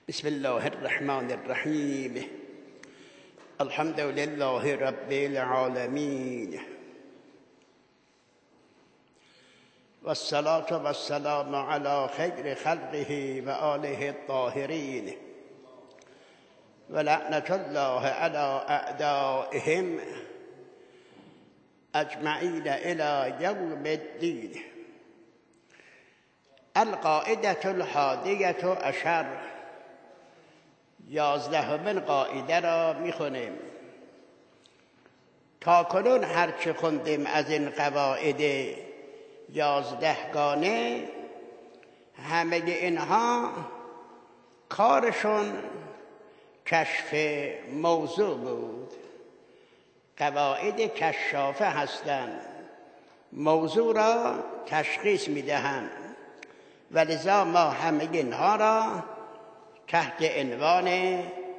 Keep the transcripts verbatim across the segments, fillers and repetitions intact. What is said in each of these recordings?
بسم الله الرحمن الرحیم. الحمد لله رب العالمین والصلاة والسلام على خیر خلقه و آله الطاهرین و لعنة الله على اعدائهم اجمعین الى یوم الدین. القاعدة الحادیة عشر، یازدهمین قاعده را میخونیم. تا کنون هرچه خوندیم از این قواعد یازدهگانه، همه اینها کارشون کشف موضوع بود. قواعد کشافه هستند، موضوع را تشخیص میدهند و لذا ما همه اینها را تحت عنوان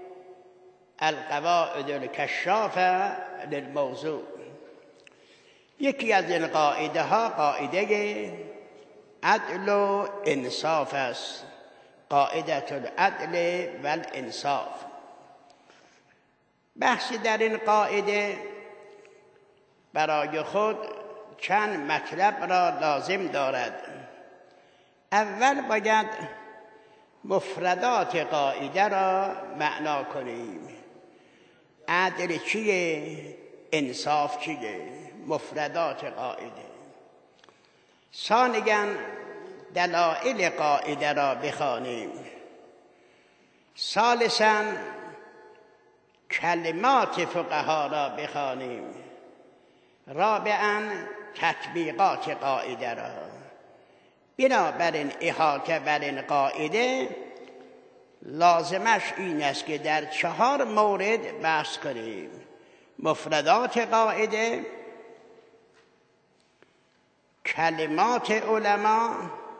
القواعد الکشافه للموضوع. یکی از این قاعده ها قاعده عدل و انصاف است. قاعده العدل و الانصاف. بحث در این قاعده برای خود چند مطلب را لازم دارد. اول باید مفردات قاعده را معنا کنیم. عدل چیه؟ انصاف چیه؟ مفردات قاعده. ثانیاً دلائل قاعده را بخوانیم. ثالثاً کلمات فقها را بخوانیم. رابعاً تطبیقات قاعده را. بنابراین احاطه بر این قاعده لازمش این است که در چهار مورد بحث کنیم: مفردات قاعده، کلمات علما،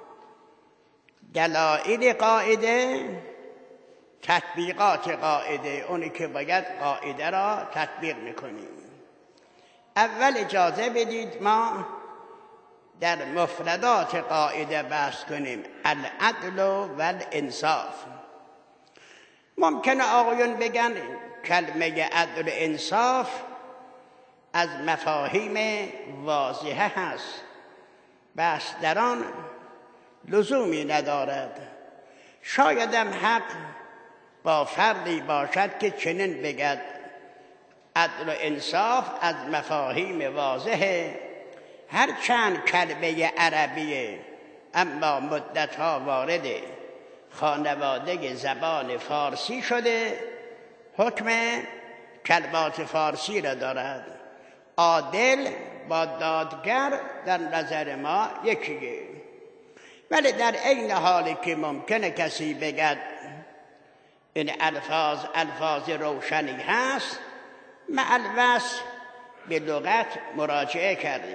دلائل قاعده، تطبیقات قاعده، اونی که باید قاعده را تطبیق میکنیم. اول اجازه بدید ما در مفردات قاعده بحث کنیم. العدل و الانصاف. ممکنه آقایون بگن کلمه عدل و انصاف از مفاهیم واضحه هست، بحث در آن لزومی ندارد. شایدم حق با فردی باشد که چنین بگد عدل و انصاف از مفاهیم واضحه، هر چند کلمه عربیه اما مدتها وارد خانواده زبان فارسی شده، حکم کلمات فارسی را دارد. عادل با دادگر در نظر ما یکیه. ولی در عین حالی که ممکنه کسی بگد این الفاظ الفاظ روشنی هست، مع الوصف به لغت مراجعه کردیم.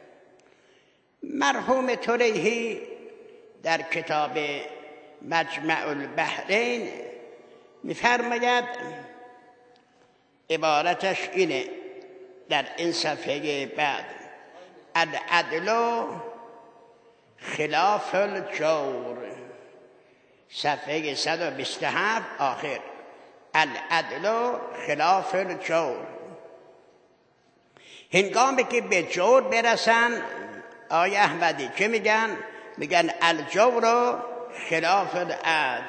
مرحوم طلیحی در کتاب مجمع البحرین می‌فرماید، عبارتش اینه در این صفحه بعد: العدل خلاف الجور. صفحه صد و بیست و هفت آخر. العدل خلاف الجور. هنگامی که به جور برسن آقای احمدی چه میگن؟ میگن الجور خلاف العدل.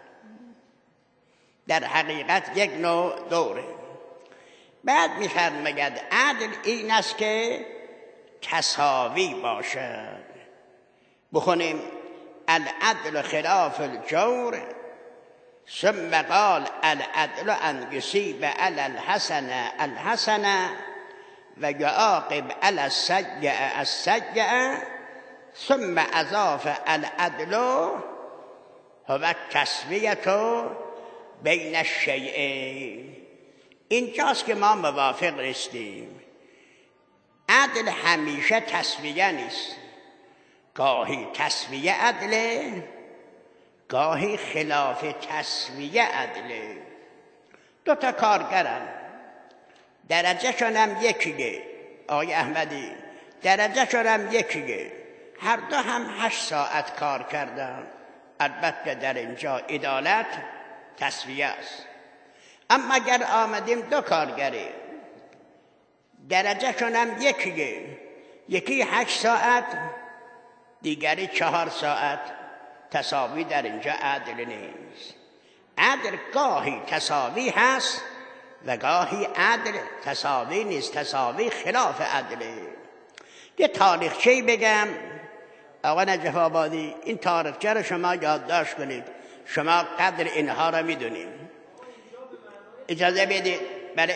در حقیقت یک نوع دوره. بعد میفرماید عدل این است که تساوی باشد. بخونیم: العدل خلاف الجور. ثم قال العدل ان یصیب علی الحسن الحسن و یعاقب علی السیء السیء. ثم اضاف العدل هو التسویة بین الشیئین. اینجاست که ما موافق نیستیم. عدل همیشه تسویه نیست. گاهی تسویه عدله، گاهی خلاف تسویه عدله. دو تا کارگرن، درجه شون هم یکیه. آقای احمدی درجه شون هم یکیه. هر دو هم هشت ساعت کار کردن. البته در اینجا عدالت تصفیه است. اما اگر آمدیم دو کارگری درجه شونم یکیه، یکی هشت ساعت دیگری چهار ساعت، تساوی در اینجا عدل نیست. عدل گاهی تساوی هست و گاهی عدل تساوی نیست، تساوی خلاف عدله. یه تاریخچه‌ای بگم آقا نجف آبادی، این تاریخچه رو شما یادداشت کنید، شما قدر اینها رو میدونید. اجازه بدید. بله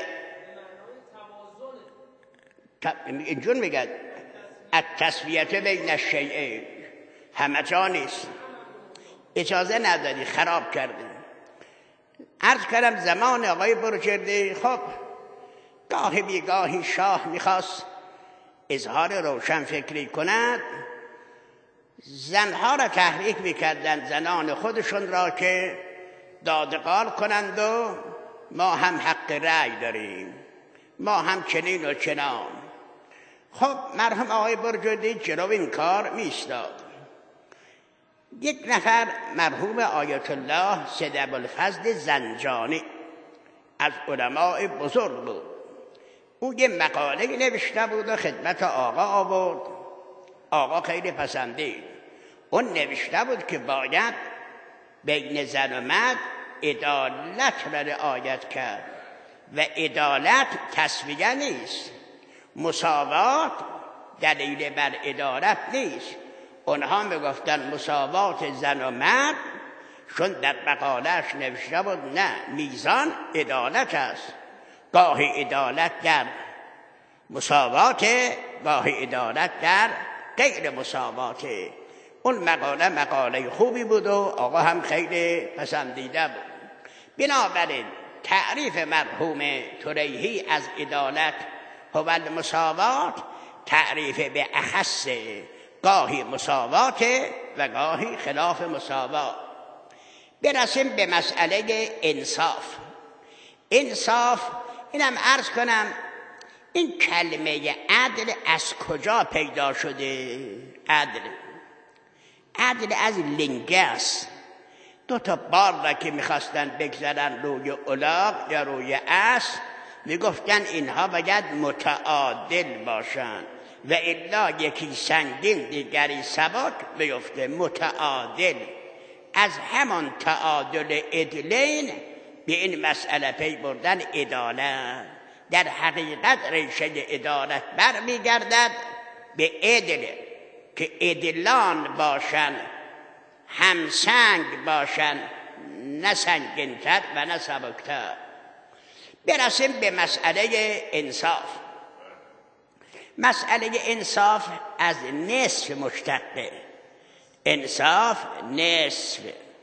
اینجور میگه التسویه بین الشیئین، همه جا نیست. اجازه ندادی، خراب کردی. عرض کردم زمان آقای بروجردی، خب گاهی بیگاهی شاه میخواست اظهار روشن فکری کند، زنها را تحریک میکردند، زنان خودشون را که دادگار کنند و ما هم حق رأی داریم، ما هم چنین و چنان. خب مرحوم آقای بروجردی جلو این کار میستاد. یک نفر مرحوم آیت الله سید ابوالفضل زنجانی از علماء بزرگ بود، او یه مقاله نوشته بود و خدمت آقا آورد. آقا خیلی پسندید. اون نوشته بود که باید بین زن و مرد عدالت را رعایت کرد و عدالت تسویه نیست، مساوات دلیل بر عدالت نیست. اونها میگفتن مساوات زن و مرد، چون در مقالهش نوشته بود نه، میزان عدالت است، گاهی عدالت در مساوات، گاهی عدالت در غیر مساوات. اون مقاله مقاله خوبی بود و آقا هم خیلی پسندیده بود. بنابراین تعریف مرحوم طریحی از عدالت هو المساوات تعریف به اخص، گاهی مساوات و گاهی خلاف مساوات. برسیم به مسئله انصاف. انصاف اینم عرض کنم، این کلمه عدل از کجا پیدا شده؟ عدل عدل از لنگه است. دو تا بار را که میخواستن بگذارن روی الاغ یا روی اسب، میگفتن اینها باید متعادل باشن و الا یکی سنگین دیگری سبک بیفته. متعادل، از همان تعادل عدلین به این مسئله پی بردن عدالت. در حقیقت ریشه عدالت برمیگردد به عدل، که عدلان باشن، همسنگ باشن، نه سنگین‌تر و نه سبکتر. برسیم به مسئله انصاف. مسئله انصاف از نصف مشتقه. انصاف نصف.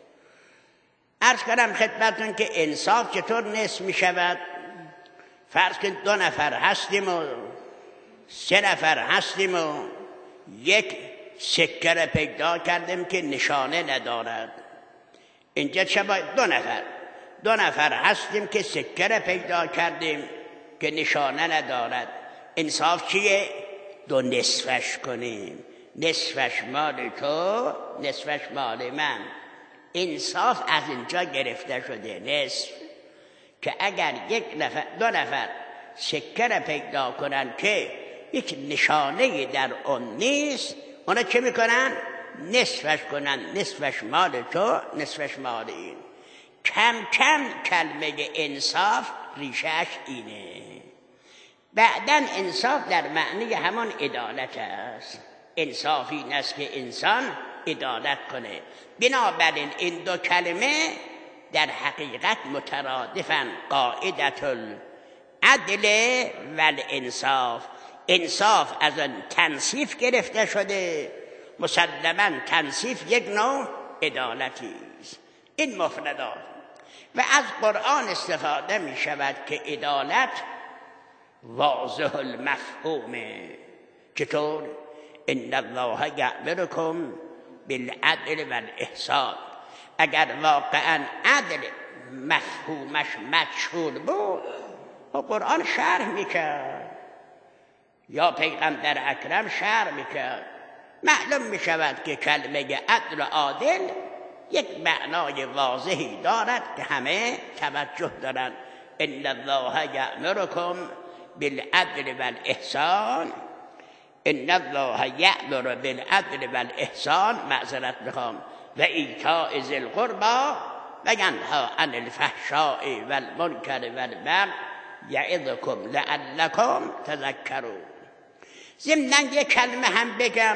عرض کنم خدمتون که انصاف چطور نصف می شود؟ فرض کن دو نفر هستیم و سه نفر هستیم و یک سکه را پیدا کردیم که نشانه ندارد. اینجا چه باید؟ دو نفر دو نفر هستیم که سکه را پیدا کردیم که نشانه ندارد. انصاف چیه؟ دو نصفش کنیم، نصفش مال تو، نصفش مال من. انصاف از اینجا گرفته شده، نصف. که اگر یک نفر دو نفر سکه را پیدا کنن که یک نشانه در اون نیست، اونا چه میکنن؟ نصفش کنن، نصفش مال تو، نصفش مال این. کم کم کلمه انصاف ریشهش اینه. بعدن انصاف در معنی همان عدالت است. انصافی این است که انسان عدالت کنه. بنابراین این دو کلمه در حقیقت مترادفن. قاعدة العدل والانصاف. انصاف از آن تنصیف گرفته شده، مسلماً تنصیف یک نوع عدالتی است. این مفردات. و از قرآن استفاده می شود که عدالت واضح المفهومه. چطور؟ ان الله یأمرکم بالعدل والاحسان. اگر واقعا عدل مفهومش مجهول بود و قرآن شرح میکرد یا پیغمبر اکرم شرح میکرد، معلوم میشود که کلمه عدل و عادل یک معنای واضحی دارد که همه توجه دارند. ان الله یأمرکم بالعدل والاحسان، ان الله یأمر بالعدل والاحسان، معذرت میخوام، و ایتاء ذی القربی و ینهی عن الفحشاء والمنکر والبغی یعظکم لعلکم تذکرون. ضمناً یک کلمه هم بگم،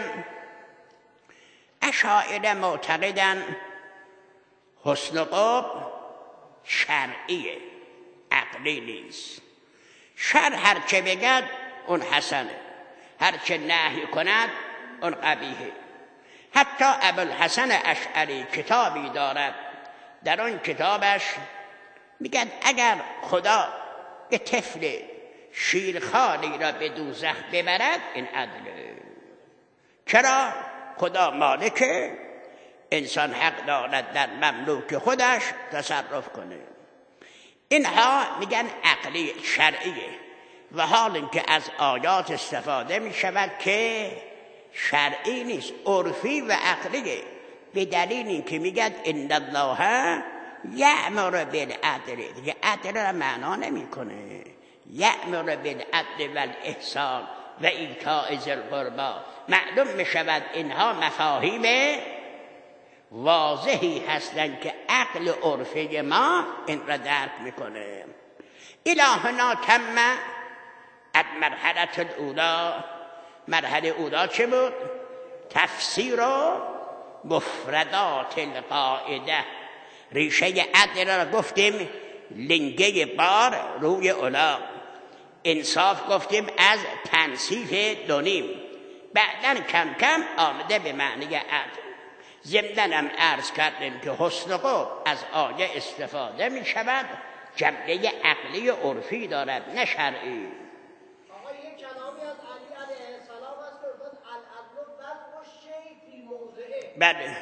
اشاعره معتقدن حسن قبح شرعیه، عقلی نیست. شرع هرچه بگد اون حسنه، هرچه نهی کند اون قبیحه. حتی ابوالحسن اشعری کتابی دارد، در آن کتابش میگن اگر خدا یه طفل شیرخواری را به دوزخ ببرد این عدله. چرا؟ خدا مالکه، انسان حق دارد در مملوک خودش تصرف کنه. اینها میگن عقلی شرعیه، و حال اینکه از آیات استفاده میشود که شرعی نیست، عرفی و عقلیه. به دلیل اینکه میگن ان الله یأمر بالعدل، دیگه عدل را معنا نمیکنه. یأمر بالعدل والاحسان و ایتاء ذی القربی، معلوم میشود اینها مفاهیم واضحی هستند که عقل عرفی ما این را درک میکنه. الهنا تم المرحله الاولى، مرحله اولا چه بود؟ تفسیر و مفردات القاعده. ریشه عدل را گفتیم لنگه بار روی اولا، انصاف گفتیم از تنصیف دونیم، بعداً کم کم آمده به معنی عدل. ضمناً هم عرض کردیم که حسن قبح از آیه استفاده می شود، جمله عقلی عرفی دارد نه شرعی. آقا یک کلامی از علی علیه السلام هست که گفت العدل وضع الشیء فی موضعه. بله،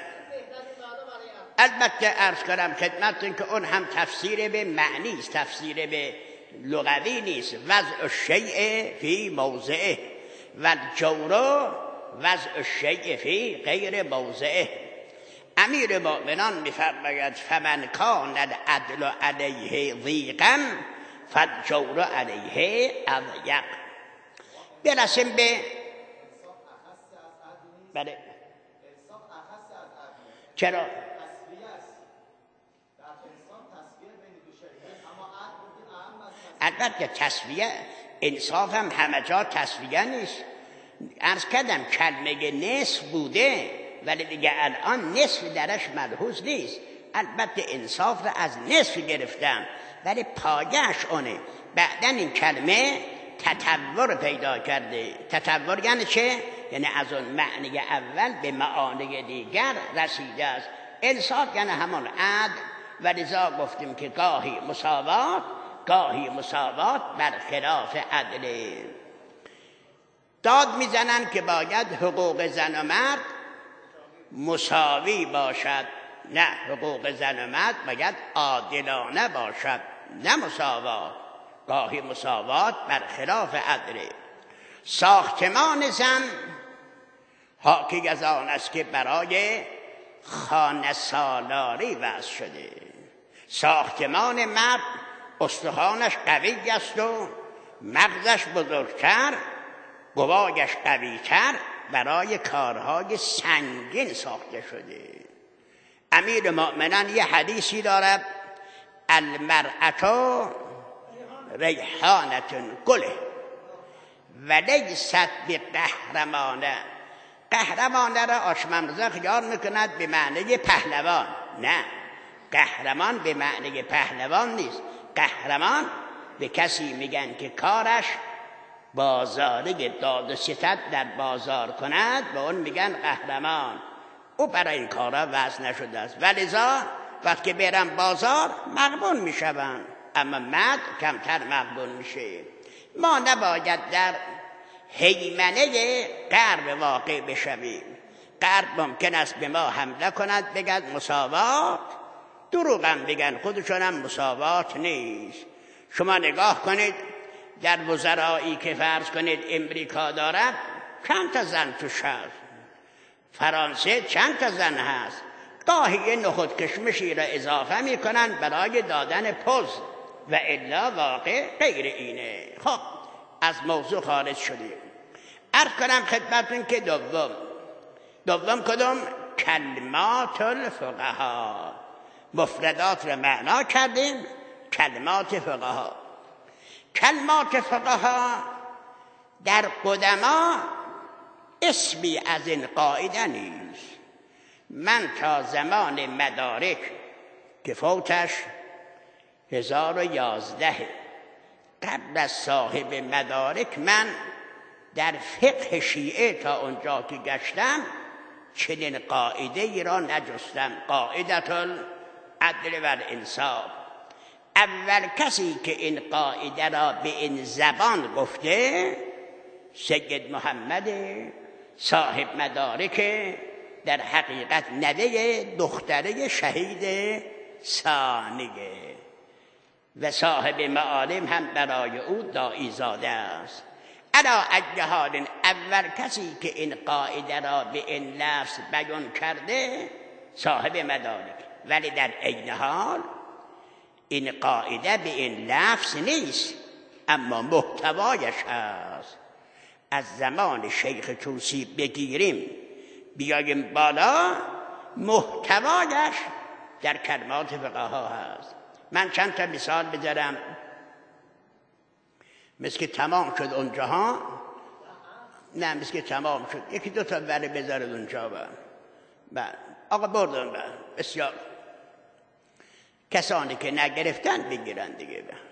البته عرض کردم خدمتتون که اون هم تفسیر به معنی است، تفسیر به لغوی نیست. وضع الشیء فی موضعه و الجور وضع الشیء فی غیر موضعه. امیر مؤمنان می‌فرماید فمن کان العدل علیه ضیقا فالجور علیه اضیق. برسیم به بله چرا؟ البته تسویه انصاف هم همه جا تسویه نیست. عرض کردم کلمه نصف بوده ولی دیگه الان نصف درش ملحوظ نیست. البته انصاف را از نصف گرفتم ولی پایه‌اش اونه. بعدن این کلمه تطور پیدا کرده. تطور یعنی چه؟ یعنی از اون معنی اول به معانی دیگر رسیده است. انصاف یعنی همون عدل، و لذا گفتیم که گاهی مساوات گاهی مساوات برخلاف عدل. داد میزنن که باید حقوق زن و مرد مساوی باشد. نه، حقوق زن و مرد باید عادلانه باشد، نه مساوات. گاهی مساوات برخلاف عدل. ساختمان زن حاکی از آن است که برای خانه سالاری وضع شده. ساختمان مرد استخوانش قوی است و مغزش بزرگتر، گوایش قویتر، برای کارهای سنگین ساخته شده. امیر مؤمنان یه حدیثی دارد المرأة ریحانة گله و لیست بقهرمانه. قهرمانه را آشممرزا خیال میکند به معنی پهلوان. نه، قهرمان به معنی پهلوان نیست. قهرمان به کسی میگن که کارش بازاری داد و ستد در بازار کند، به اون میگن قهرمان. او برای این کارا وضع نشده است، ولذا وقتی برن بازار مغبون میشوند، اما مرد کمتر مغبون میشه. ما نباید در هیمنه غرب واقع بشویم. غرب ممکن است به ما حمله کند، بگد مساوات، دروغ هم بگن، خودشون هم مساوات نیست. شما نگاه کنید در وزرایی که فرض کنید امریکا دارد چند تا زن توش هست، فرانسه چند تا زن هست، گاهی یه نخود کشمشی را اضافه میکنن برای دادن پوز و الا واقع غیر اینه. خب از موضوع خارج شدیم. عرض کنم خدمتون که دوم دوم کدوم؟ کلمات الفقها. مفردات را معنا کردیم. کلمات فقها. کلمات فقها در قدما اسمی از این قاعده نیست. من تا زمان مدارک که فوتش هزار و یازده قبل از صاحب مدارک، من در فقه شیعه تا اونجا که گشتم چنین قاعده ای را نجستم. قاعدت العدل و الانصاف. اول کسی که این قاعده را به این زبان گفته سید محمد صاحب مدارک، در حقیقت نوه دختره شهید ثانیه و صاحب معالم هم برای او داعی زاده است. علا ای حال اول کسی که این قاعده را به این لفظ بیان کرده صاحب مدارک، ولی در عین حال این قاعده به این لفظ نیست، اما محتوایش هست. از زمان شیخ طوسی بگیریم بیاییم بالا، محتوایش در کلمات فقها هست. من چند تا مثال بذارم. مثل که تمام شد اونجا ها؟ نه مثل که تمام شد. یکی دو تا ولی بذارد اونجا با. با. آقا بردن با. بسیار. کسانی که نگرفتن بگیرن دیگه با.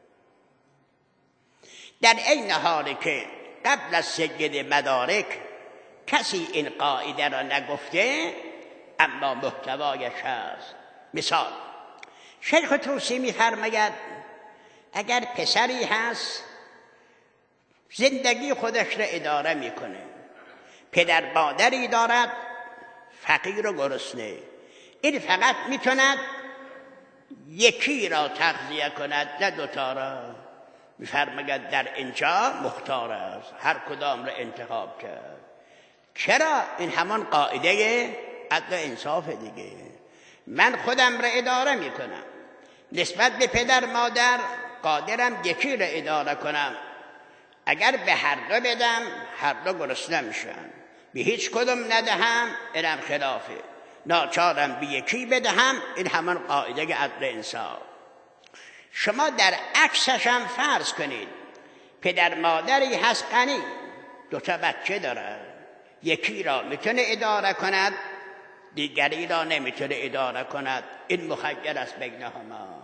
در این حالی که قبل از سید مدارک کسی این قاعده را نگفته، اما محتوایش هست. مثال شیخ طوسی می‌فرماید اگر پسری هست زندگی خودش را اداره میکنه، پدر مادری دارد فقیر و گرسنه، این فقط میتوند یکی را تغذیه کند نه دوتا را. می‌فرماید در اینجا مختار است، هر کدام را انتخاب کرد. چرا؟ این همان قاعده عدل و انصاف دیگه. من خودم را اداره میکنم، نسبت به پدر مادر قادرم یکی را اداره کنم. اگر به هر دو بدم هر دو گرسنه میشن، به هیچ کدوم ندهم اینم خلافه. ناچارم به یکی بدهم، این همان قاعده عدل انصاف. شما در عکسش هم فرض کنید پدر مادری هست غنی، دو تا بچه داره، یکی را میتونه اداره کند دیگری را نمیتونه اداره کند. این مخیر است بینهما.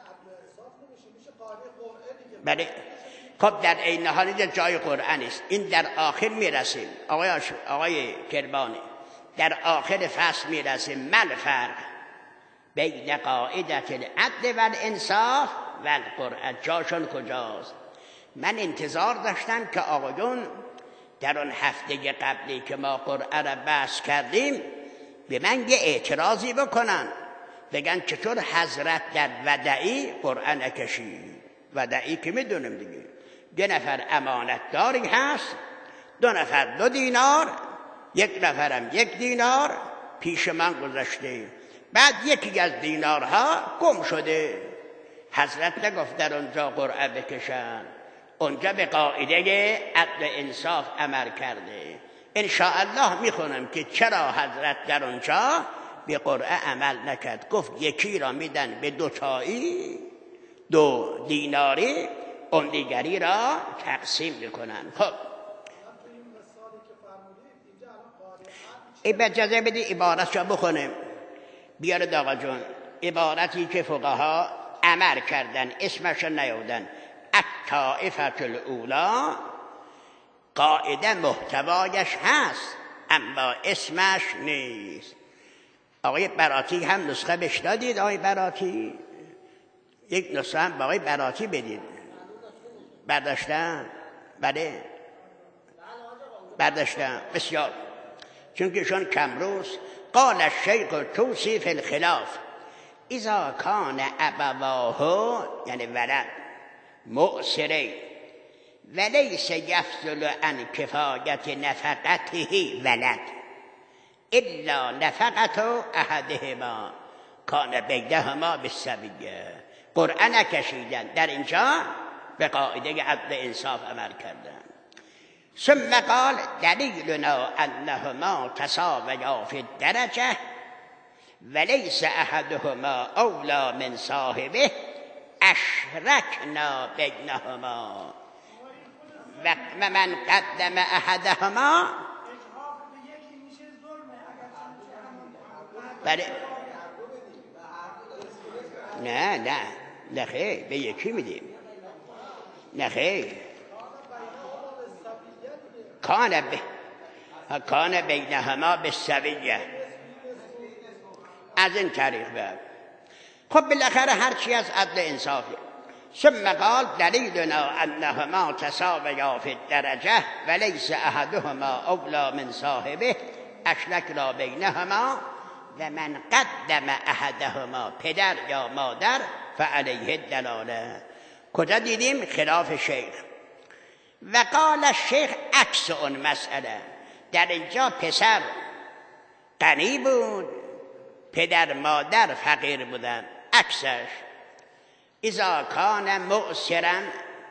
بله. خب در این حال در جای قرآن است. این در آخر میرسیم. آقای آقای کربانی در آخر فصل میرسیم. مل فرق بین قاعدت العدل و الانصاف و القرآن. جاشون کجاست؟ من انتظار داشتم که آقایون در اون هفته قبلی که ما قرآن را بحث کردیم به من یه اعتراضی بکنن، بگن چطور حضرت در ودعی قرآن کشید. ودعی که میدونیم دیگه، دو نفر امانتداری هست، دو نفر دو دینار، یک نفرم یک دینار پیش من گذاشته، بعد یکی از دینارها گم شده. حضرت نگفت در اونجا قرآن بکشن، اونجا به قاعده عدل انصاف عمل کرده. انشاءالله میخونم که چرا حضرت در اونجا به قرآن عمل نکرد. گفت یکی را میدن به دو تایی دو دیناری، اون دیگری را تقسیم میکنن. خب این اجازه بدی عبارت را بخونم. بیارد آقا جون عبارتی که فقها عمل کردن اسمش را نیاوردن. الطائفة الاولی قاعده محتوایش هست اما اسمش نیست. آقای براتی هم نسخه بهش دادید؟ آقای براتی یک نسخه هم با آقای براتی بدید. برداشتن؟ بله برداشتن. بسیار. چون که شون کمروز قال الشیخ طوسی فی الخلاف اذا کان ابواه یعنی ولد مؤثری ولیس یفضل عن کفایت نفقته ولد. الا نفقت احدهما کان بینهما بالسویه. قرعه نکشیدن، در اینجا به قاعده عدل انصاف عمل کردن. ثم قال دلیلنا انهما تساویا فی الدرجه ولیس احدهما اولی من صاحبه اشرکنا بینهما و من قدم احدهما. بله نه نه نه خیر، به یکی میدیم. نه خیر، کان به کان بینهما بالسویه. از این طریق بعد خب بالاخره هرچی از عدل انصافی. ثم قال دلیلنا انهما تساویا فی الدرجه ولیس احدهما اولی من صاحبه اشرکنا بینهما و من قدم احدهما پدر یا مادر فعلیه الدلاله. کجا دیدیم؟ خلاف شیخ. و قال الشیخ عکس اون مسئله. در اینجا پسر غنی بود، پدر مادر فقیر بودن. عکسش اذا کان معسرا،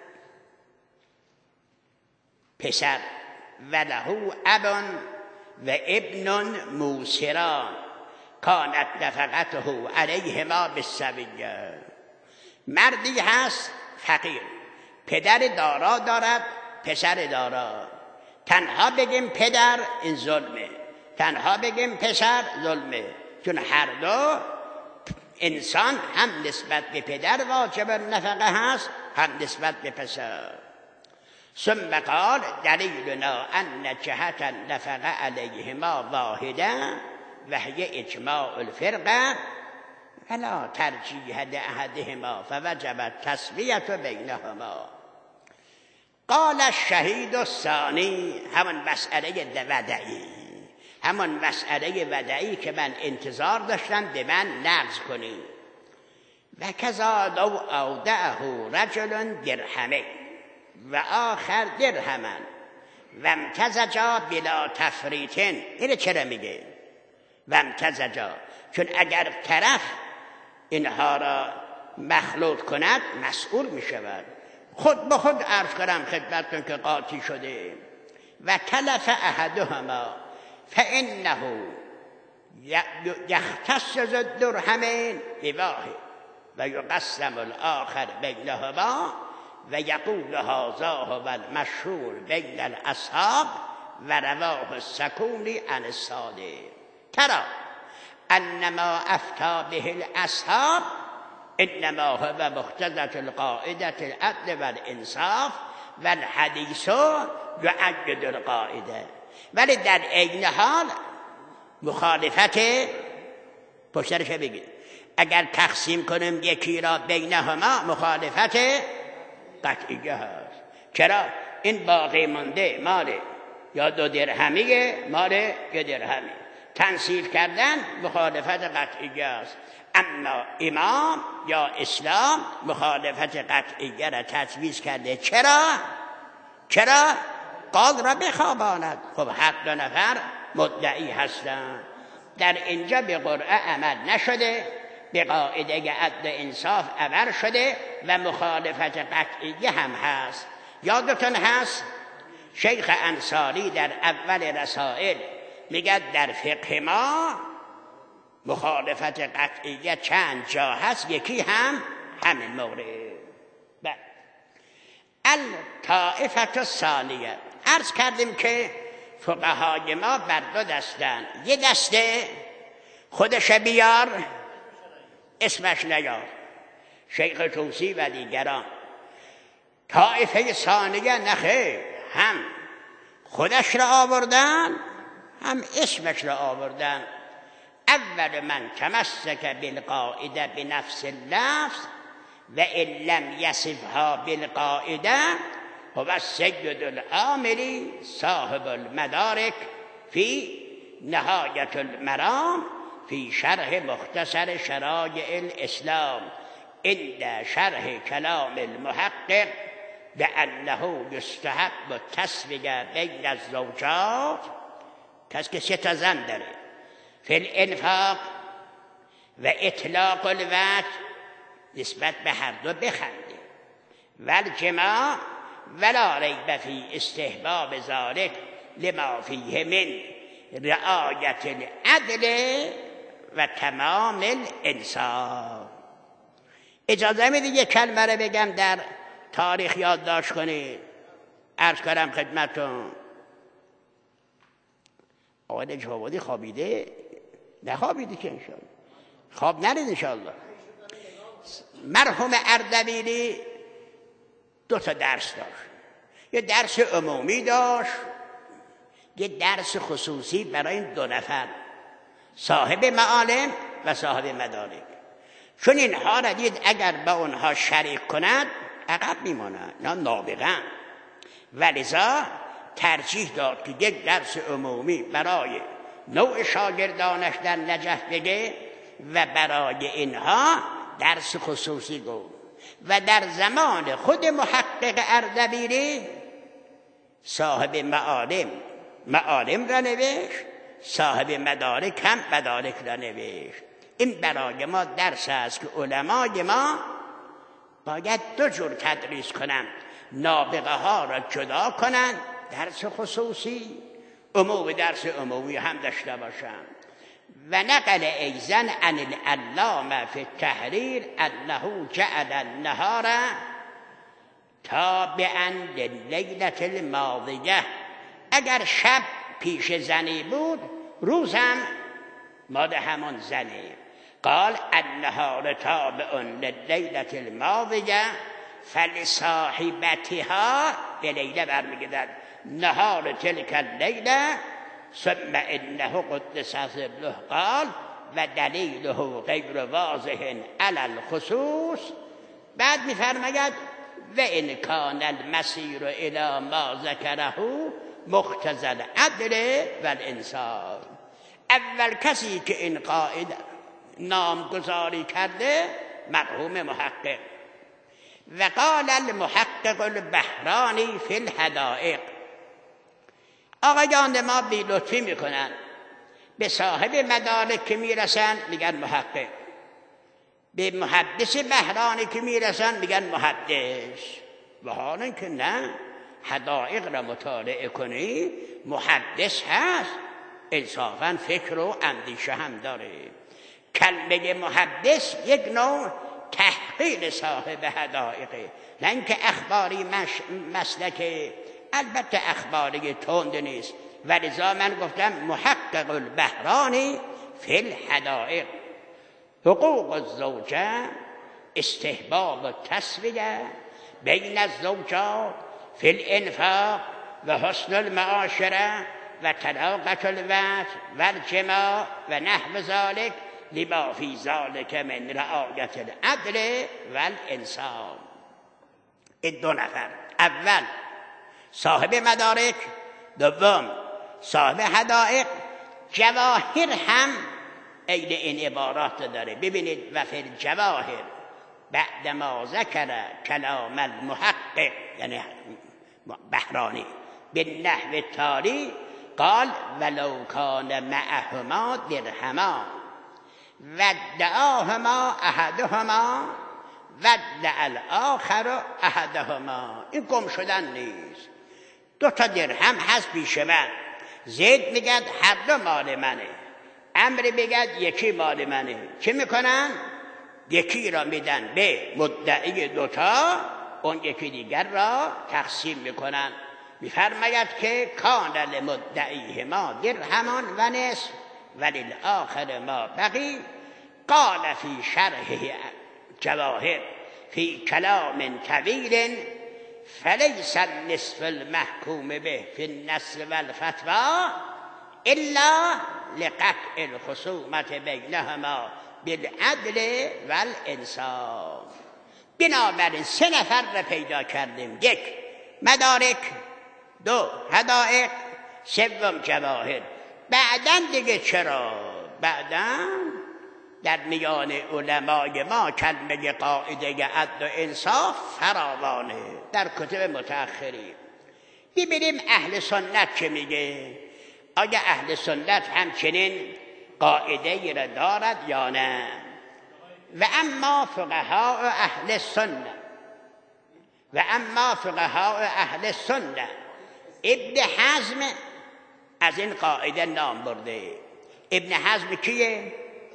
پسر وله اب و ابن موسران کانت نفقته علیهما بالسویه. مردی هست فقیر، پدر دارا دارد، پسر دارا. تنها بگیم پدر این ظلمه، تنها بگیم پسر ظلمه، چون هر دو انسان هم نسبت به پدر واجب نفقه هست، هم نسبت به پسر. ثم قال دلیلنا ان جهت النفقه علیهما واحده و هی اجماع الفرقه فلا ترجیح لاحدهما فوجب التسویه بینهما. قال الشهید الثانی، همون مسئله ودعی، همون مسئله ودعی که من انتظار داشتم به من نقض کنی. و کذا لو اودعه رجل درهمه و آخر درهما و امتزجا بلا تفریطن. اینه چرا میگه و امتزجا؟ چون اگر طرف اینها را مخلوط کند مسئول میشود. خود به خود عرض کنم خدمتتون که قاطی شده. و تلف احدهما فانه یختص الدرهمین بواحد و یقسم الاخر بینهما و یقول هذا هو المشهور بین الاصحاب و رواه السکونی عن الصادق. ترى انما افتا به الاصحاب انما هو مقتضى القاعده العدل والانصاف والحديث يؤكد القاعده. ولی در عین حال مخالفت پشترش بگید. اگر تقسیم کنیم یکی را بینهما مخالفت قطعیه هست. چرا؟ این باقی مانده مال یا دو درهمیه، مال یه درهمی. تنصیف کردن مخالفت قطعیه است. اما امام یا اسلام مخالفت قطعیه را تجویز کرده. چرا؟ چرا؟ قاضی را بخواباند. خب هر دو نفر مدعی هستند. در اینجا به قرعه عمل نشده، به قاعده عدل انصاف عمل شده و مخالفت قطعیه هم هست. یادتون هست شیخ انصاری در اول رسائل میگه در فقه ما مخالفت قطعیه چند جا هست، یکی هم همین مورد. الطائفه الثانیه، عرض کردیم که فقهای ما بر دو دستن. یه دسته خودش بیار اسمش نیار، شیخ توسی و دیگران. طائفه ثانیه نخیر، هم خودش را آوردن هم اسمش را آوردن. اول من تمسک بالقاعده بنفس اللفظ و ان لم یصفها بالقاعده هو السید العاملی صاحب المدارک فی نهایت المرام فی شرح مختصر شرایع الاسلام عند شرح کلام المحقق بانه یستحب التسویه بین الزوجات. کسی که سه تا زن داره فی الانفاق و اطلاق الوجه نسبت به هر دو بخنده و الجماع ولا ریب فی استحباب ذلک لما فیه من رعایت العدل و تمام الانصاف. اجازه میدید یک کلمه رو بگم در تاریخ یادداشت کنید. عرض کردم خدمتتون آقای نجف‌آبادی خوابیده؟ نخوابیده که انشاءالله خواب نرید انشاءالله. مرحوم اردبیلی دو تا درس داشت، یه درس عمومی داشت، یه درس خصوصی برای این دو نفر، صاحب معالم و صاحب مدارک. چون اینها را دید اگر با اونها شریک کند عقب میمانند، نه نابغه‌اند، ولذا ترجیح داد که یک درس عمومی برای نوع شاگردانش در نجف بگه و برای اینها درس خصوصی گفت. و در زمان خود محقق اردبیلی صاحب معالم معالم را نوشت، صاحب مدارک هم مدارک را نوشت. این برای ما درس است که علمای ما باید دو جور تدریس کنند، نابغه ها را جدا کنند، درس خصوصی عمومی درس عمومی هم داشته باشند. و نقل ایزن عن العلامه فی التحریر انه جعل النهار تابعا للیلة الماضیه، اگر شب پیش زنی بود روز هم ماد همون زنی. قال النهار تابع للیلة الماضیه فلصاحبتها، به لیله برمیگردد، نهار تلک اللیله ثم انه قدس سبله. قال و دلیله غیر واضح علی الخصوص. بعد میفرماید و ان کان المسیر الی ما ذکره مقتضی العدل و الانصاف. اول کسی که این قاعده نامگذاری کرده مرحوم محقق. و قال المحقق البحرانی فی الحدائق. آقایان ما بی لطفی میکنن، به صاحب مدارک که میرسن میگن محقق، به محدث بحرانی که میرسن میگن محدث. و حال اینکه نه، حدائق را مطالعه کنی محدث هست، انصافا فکر و اندیشه هم داره. کلمه محدث یک نوع تحقیق صاحب حدائقه، نه اینکه اخباری مش... مسلکه. البته اخباری تند نیست، ولذا من گفتم محقق البحرانی فی الحدائق. حقوق الزوجه استحباب التسویه بین الزوجات فی الانفاق و حسن المعاشره و طلاقة الوجه و الجماع و نحو ذلك لما فی ذلک من رعایت العدل و الانصاف. این دو نفر، اول صاحب مدارک، دوم صاحب حدائق. جواهر هم عین این عبارات داره. ببینید و فی الجواهر بعد ما ذکر کلام المحقق یعنی بحرانی بالنحو التالی قال ولو کان معهما درهما و ادعاهما احدهما و ادعا الاخر احدهما. این گم شدن نیست. دو تا درهم هست پیش من، زید میگد هر دو مال منه، عمرو میگد یکی مال منه. چه میکنن؟ یکی را میدن به مدعی دوتا، اون یکی دیگر را تقسیم میکنن. میفرماید که کان لمدعیهما درهمان و نصف وللآخر ما بقی. قال فی شرح جواهر فی کلام طویل فلیس النصف المحکوم به فی النصر والفتوى الا لقطع الخصومت بینهما بالعدل والانصاف. بنابراین سه نفر را پیدا کردیم: یک مدارک، دو حدائق، سوم جواهر. بعدن دیگه چرا؟ بعدن در میان علمای ما کلمه قاعده عدل و انصاف فراوانه در کتب متأخرین. ببینیم اهل سنت چه میگه. آیا اهل سنت همچنین قاعده را دارد یا نه. و اما فقهاء اهل سنت و اما فقهاء اهل سنت ابن حزم از این قاعده نام برده. ابن حزم کیه؟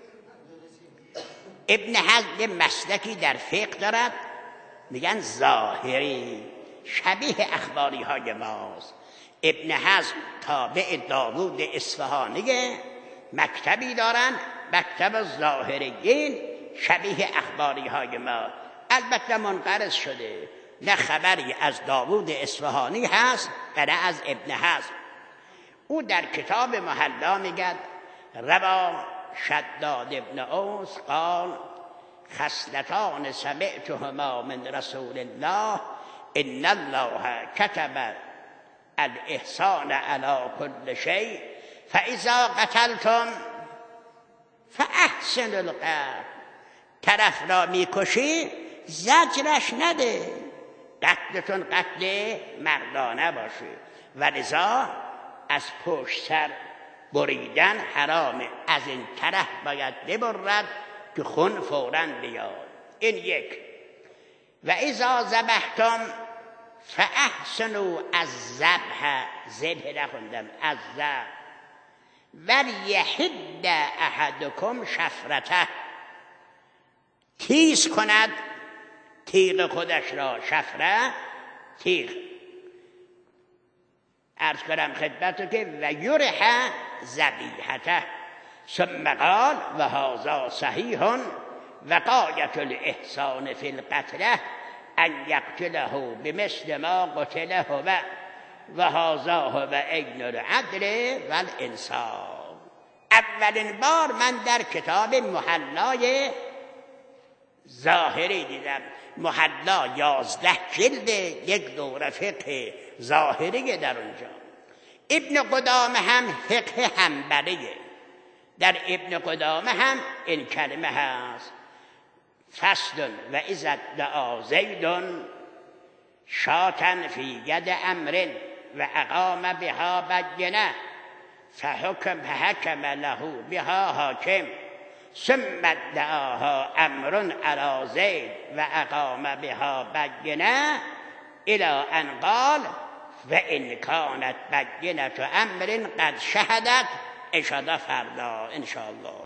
ابن حزم مسلکی در فقه دارد میگن ظاهری، شبیه اخباری های ماست. ابن حزم تابع داوود اصفهانی، مکتبی دارن، مکتب ظاهریین، شبیه اخباری های ما. البته منقرض شده، نه خبری از داوود اصفهانی هست و نه از ابن حزم. او در کتاب محلا میگد روا شداد ابن اوس قال خصلتان سمعتهما من رسول الله ان الله كتب الاحسان على كل شيء فاذا قتلتم فاحسنوا القتل. طرف را میکشی زجرش نده، قتلتون قتل مردانه باشه. و لذا از پشت سر بریدن حرامه، از این طرف باید ببرد که خون فوراً بیاد. این یک. و اذا ذبحتم فاحسنوا الذبح، ذبح نخوندم، از ذبح. ولیحد احدکم شفرته، تیز کند تیغ خودش را. شفره تیغ. عرض کنم خدمتو که و یرح ذبیحته ثم قال و هذا صحیح و غایة الاحسان فی القتله ان یقتله بمثل ما قتله هو و هذا هو عین العدل و الانصاف. اولین بار من در کتاب محلای ظاهری دیدم. محلا یازده جلد، یک دوره فقه ظاهری در اونجا. ابن قدامه هم فقه حنبلیه. در ابن قدامه هم این کلمه هست فصل و اذا ادعا زید شاة فی ید امر و اقام بها بینه فحکم حکم له بها حاکم ثم ادعاها امر علی زید و اقام بها بینه الی ان قال و ان کانت بینه امر قد شهدت اشهد فردا ان شاء الله.